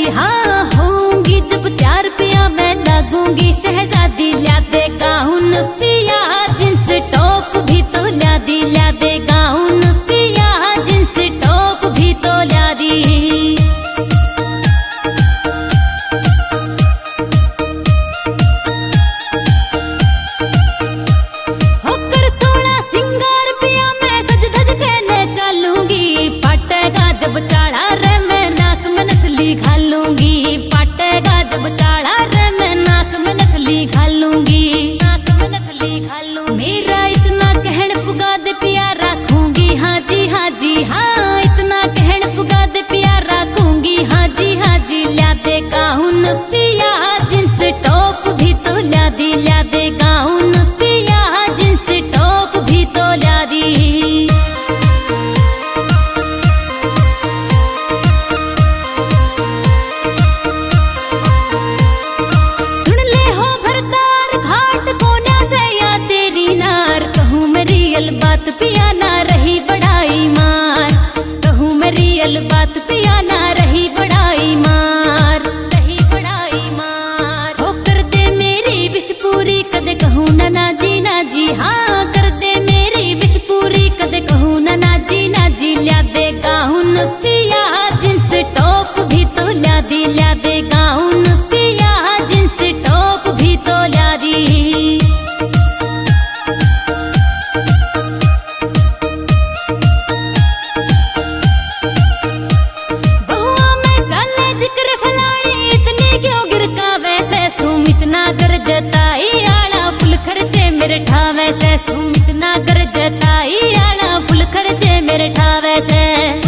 हाँ होंगी जब 4 पिया मैं लागूंगी शहजादी। ल्या दे गाउन पिया जींस टॉप भी तो ल्या दे गाउन पिया जींस टॉप भी तो ल्या दी। होकर 16 सिंगार पिया मैं सज धज के न चलूंगी। पाटेगा जब चाड़ा रे मैं नाक में नकली घालूंगी। पाटेगा जब चाड़ा रे मैं नाक में नकली घालूंगी। नाक में नकली घालूंगी। मेरा इतना कहन पुगा दे पिया रखूंगी। हाँ जी हाँ इतना कहन पुगा दे पिया रखूंगी। हाँ जी ल्या दे गाउन पिया जींस टॉप भी तो ल्या दे गाउन पिया जींस टॉप भी तो ल्या दी। सुन ले हो भरतार घाट कोन्या से या तेरी नार। कहूँ मेरी यल बात पिया ना रही बड़ाई मार। कहूँ मेरी यल बात पिया ना रही बड़ाई मार। रही बड़ाई मार। हो कर दे मेरी विश पूरी कदे कहूँ ना जी हाँ कर दे मेरी विश पूरी कदे कहूँ ना जी। ल्या दे गाउन पिया जींस टॉप भी तो ल्या दे गाउन पिया जींस टॉप भी तो ल्या दी। बहुआ में चले जिक्र फलानी इतनी क्यों गिरका वैसे तुम इतना कर जताई आला फुल खर्चे मेरे ठावे से। तुम इतना कर जताई आला फुल खर्चे मेरे ठावे से।